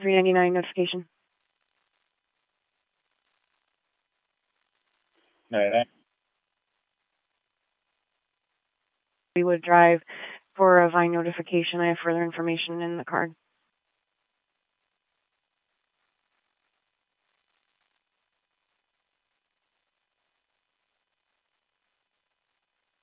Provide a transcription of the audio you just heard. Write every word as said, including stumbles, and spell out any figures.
three ninety-nine notification. ninety-nine. We would drive for a Vine notification. I have further information in the card.